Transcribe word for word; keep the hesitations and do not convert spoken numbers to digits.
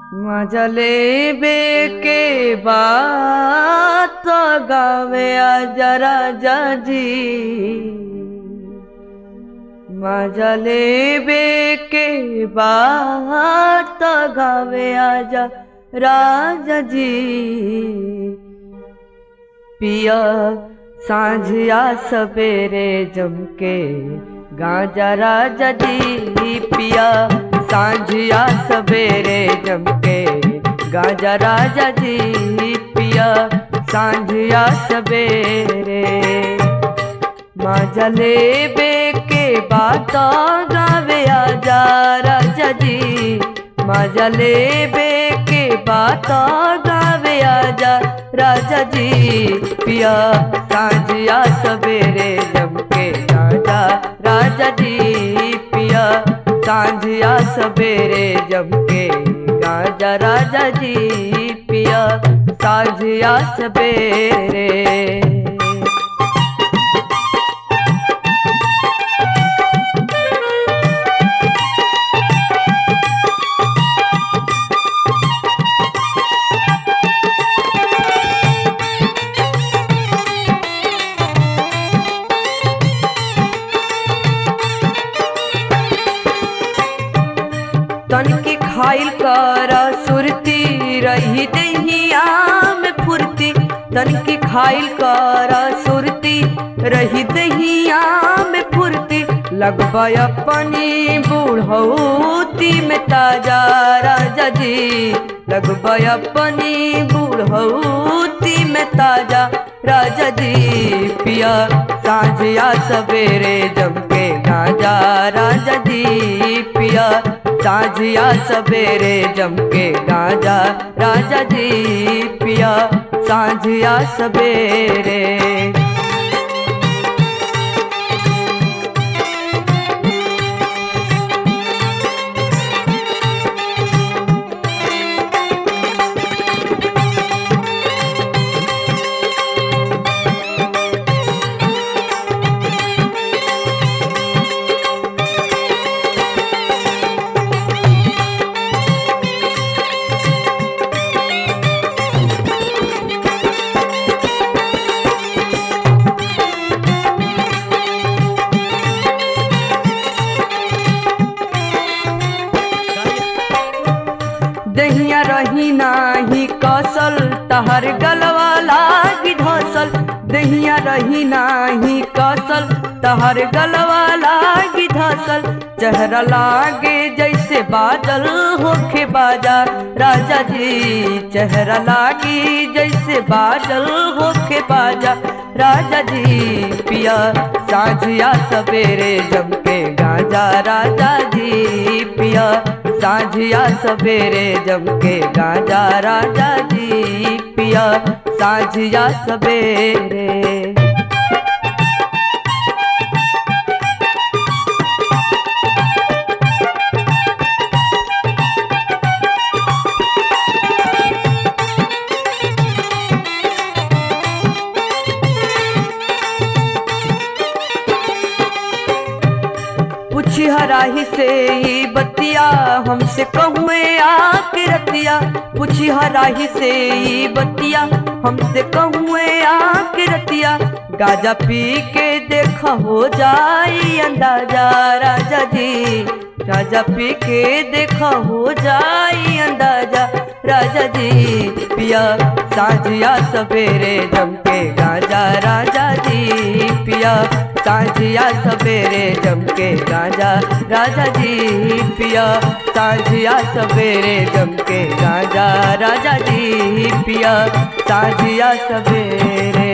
मजा लेबे के बात गावे आजा राजा जी। मजा लेबे के बात गावे आजा राजा जी। पिया सांझिया सवेरे जमके गांजा राजा जी। पिया सांझिया सवेरे जमके गांजा राजा जी। पिया सांझिया सवेरे मजा लेबे के बात गावे आजा राजा जी। मजा लेबे के बात गावे आजा राजा जी। पिया सांझिया सवेरे जमके गांजा राजा जी। पिया सांझिया सवेरे जमके गांजा राजा जी। पिया सांझिया सवेरे तनकी खाइल कर सुरती रही दहिया में फुर्ती। तनकी खाइल कर सुरती रही दहिया में फुर्ती। लगबा अपनी बूढ़ौती में ताजा राजा जी। लगबा अपनी बूढ़ौती में ताजा राजा जी। पिया सांझिया सवेरे जमके गांजा राजा जी। पिया सांझिया सवेरे जमके गांजा राजा जी। पिया सांझिया सवेरे दहिया रही नाही कौशल तहर गलवा लागी धसल। दहिया रही नाही कौशल तहर गलवा लागी धसल। चेहरा लागे जैसे बादल होखे बाजा राजा जी। चेहरा लागी जैसे बादल होखे बाजा राजा जी। पिया सांझिया सवेरे जमके गांजा राजा जी। पिया सांझिया सवेरे जमके गांजा राजा जी। पिया सांझिया सवेरे पूछी हराही से ही बतिया हमसे कहुए आके रतिया। पूछी हराही से ही बतिया हमसे कहुए आके रतिया। गाजा पी के देखा हो जाई अंदाजा राजा जी। गाजा पी के देखा हो जाई अंदाजा राजा जी। पिया सांझिया सवेरे जमके गांजा राजा जी। पिया सांझिया सवेरे जमके गांजा राजा जी। पिया सांझिया सवेरे जमके गांजा राजा जी। पिया सांझिया सवेरे